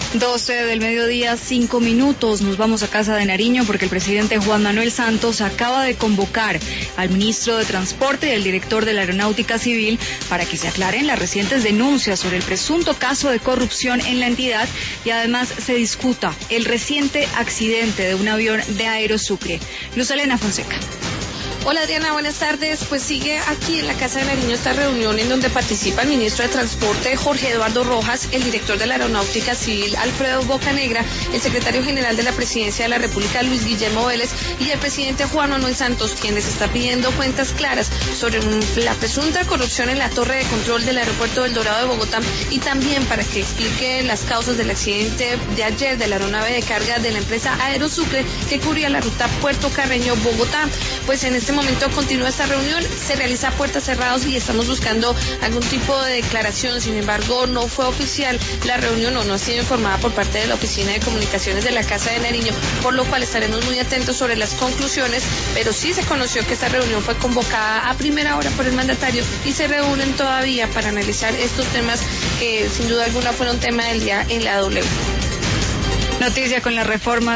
12 del mediodía, 5 minutos. Nos vamos a Casa de Nariño porque el presidente Juan Manuel Santos acaba de convocar al ministro de Transporte y al director de la Aeronáutica Civil para que se aclaren las recientes denuncias sobre el presunto caso de corrupción en la entidad y además se discuta el reciente accidente de un avión de Aerosucre. Luz Elena Fonseca. Hola Adriana, buenas tardes. Pues sigue aquí en la Casa de Nariño esta reunión en donde participa el ministro de Transporte Jorge Eduardo Rojas, el director de la Aeronáutica Civil Alfredo Bocanegra, el secretario general de la Presidencia de la República Luis Guillermo Vélez y el presidente Juan Manuel Santos, quien les está pidiendo cuentas claras sobre la presunta corrupción en la torre de control del aeropuerto del Dorado de Bogotá y también para que explique las causas del accidente de ayer de la aeronave de carga de la empresa Aerosucre que cubría la ruta Puerto Carreño-Bogotá. Pues en este momento continúa esta reunión, se realiza a puertas cerradas y estamos buscando algún tipo de declaración. Sin embargo, no fue oficial la reunión o no ha sido informada por parte de la Oficina de Comunicaciones de la Casa de Nariño, por lo cual estaremos muy atentos sobre las conclusiones, pero sí se conoció que esta reunión fue convocada a primera hora por el mandatario y se reúnen todavía para analizar estos temas que sin duda alguna fueron tema del día en la W. Noticia con la reforma